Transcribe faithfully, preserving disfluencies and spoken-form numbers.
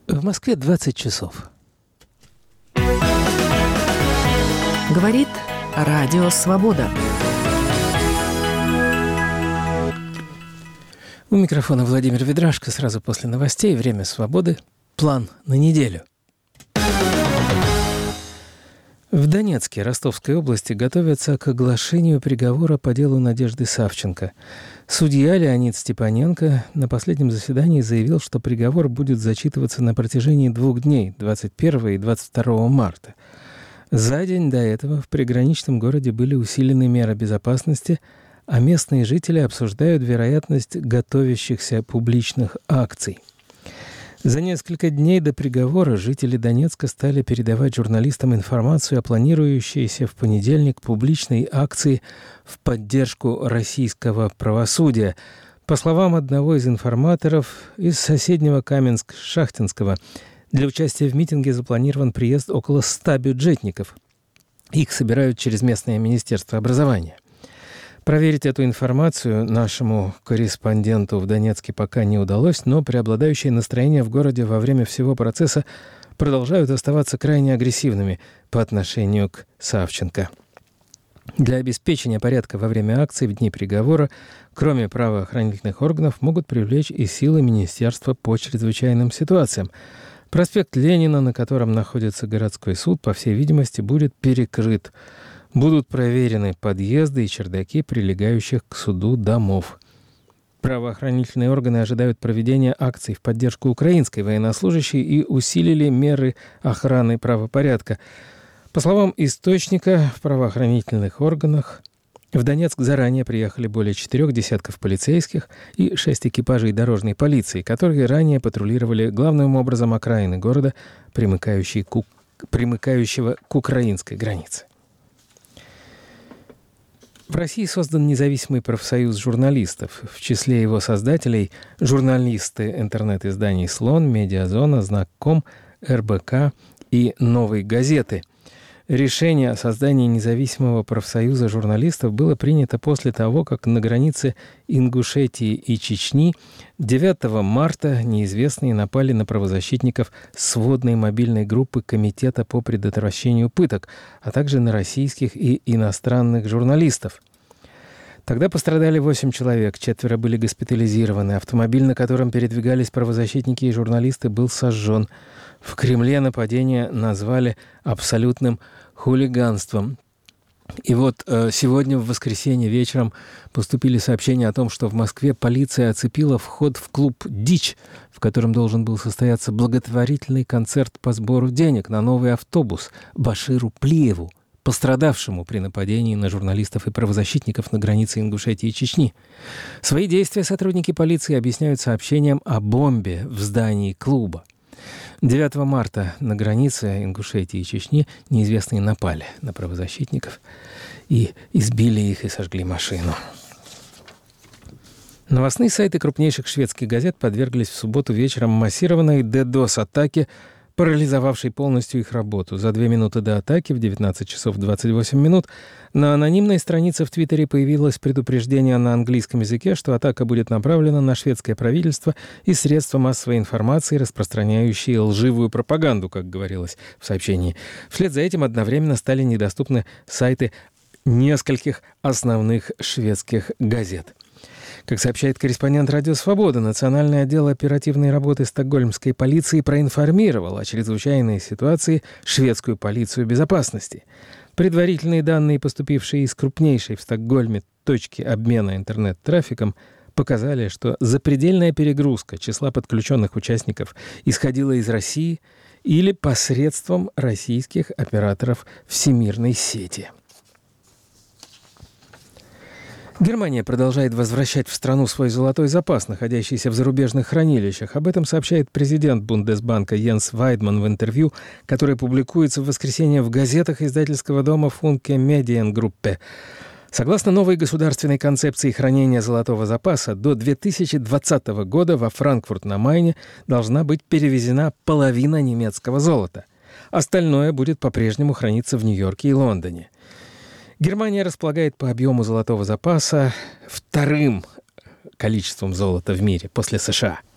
В Москве двадцать часов. Говорит Радио Свобода. У микрофона Владимир Ведрашко. Сразу после новостей «Время свободы». План на неделю. В Донецке Ростовской области готовятся к оглашению приговора по делу Надежды Савченко. Судья Леонид Степаненко на последнем заседании заявил, что приговор будет зачитываться на протяжении двух дней, двадцать первого и двадцать второго марта. За день до этого в приграничном городе были усилены меры безопасности, а местные жители обсуждают вероятность готовящихся публичных акций. За несколько дней до приговора жители Донецка стали передавать журналистам информацию о планирующейся в понедельник публичной акции в поддержку российского правосудия. По словам одного из информаторов из соседнего Каменск-Шахтинского, для участия в митинге запланирован приезд около ста бюджетников. Их собирают через местное министерство образования. Проверить эту информацию нашему корреспонденту в Донецке пока не удалось, но преобладающие настроения в городе во время всего процесса продолжают оставаться крайне агрессивными по отношению к Савченко. Для обеспечения порядка во время акций в дни приговора, кроме правоохранительных органов, могут привлечь и силы Министерства по чрезвычайным ситуациям. Проспект Ленина, на котором находится городской суд, по всей видимости, будет перекрыт. Будут проверены подъезды и чердаки прилегающих к суду домов. Правоохранительные органы ожидают проведения акций в поддержку украинской военнослужащей и усилили меры охраны правопорядка. По словам источника в правоохранительных органах, в Донецк заранее приехали более четырех десятков полицейских и шесть экипажей дорожной полиции, которые ранее патрулировали главным образом окраины города, примыкающие к, примыкающего к украинской границе. В России создан независимый профсоюз журналистов. В числе его создателей – журналисты интернет-изданий «Слон», «Медиазона», «Знак.ком», эр бэ ка и «Новой газеты». Решение о создании независимого профсоюза журналистов было принято после того, как на границе Ингушетии и Чечни девятого марта неизвестные напали на правозащитников сводной мобильной группы Комитета по предотвращению пыток, а также на российских и иностранных журналистов. Тогда пострадали восемь человек, четверо были госпитализированы. Автомобиль, на котором передвигались правозащитники и журналисты, был сожжен. В Кремле нападение назвали абсолютным хулиганством. И вот э, сегодня, в воскресенье вечером, поступили сообщения о том, что в Москве полиция оцепила вход в клуб «Дичь», в котором должен был состояться благотворительный концерт по сбору денег на новый автобус Баширу Плиеву, пострадавшему при нападении на журналистов и правозащитников на границе Ингушетии и Чечни. Свои действия сотрудники полиции объясняют сообщением о бомбе в здании клуба. девятого марта на границе Ингушетии и Чечни неизвестные напали на правозащитников и избили их и сожгли машину. Новостные сайты крупнейших шведских газет подверглись в субботу вечером массированной ддос-атаке, парализовавшей полностью их работу. За две минуты до атаки в девятнадцать часов двадцать восемь минут на анонимной странице в Твиттере появилось предупреждение на английском языке, что атака будет направлена на шведское правительство и средства массовой информации, распространяющие лживую пропаганду, как говорилось в сообщении. Вслед за этим одновременно стали недоступны сайты нескольких основных шведских газет. Как сообщает корреспондент «Радио Свобода», Национальный отдел оперативной работы стокгольмской полиции проинформировал о чрезвычайной ситуации шведскую полицию безопасности. Предварительные данные, поступившие из крупнейшей в Стокгольме точки обмена интернет-трафиком, показали, что запредельная перегрузка числа подключенных участников исходила из России или посредством российских операторов всемирной сети. Германия продолжает возвращать в страну свой золотой запас, находящийся в зарубежных хранилищах. Об этом сообщает президент Бундесбанка Йенс Вайдман в интервью, которое публикуется в воскресенье в газетах издательского дома Funke Mediengruppe. Согласно новой государственной концепции хранения золотого запаса, до две тысячи двадцатого года во Франкфурт на Майне должна быть перевезена половина немецкого золота. Остальное будет по-прежнему храниться в Нью-Йорке и Лондоне. Германия располагает по объему золотого запаса вторым количеством золота в мире после США.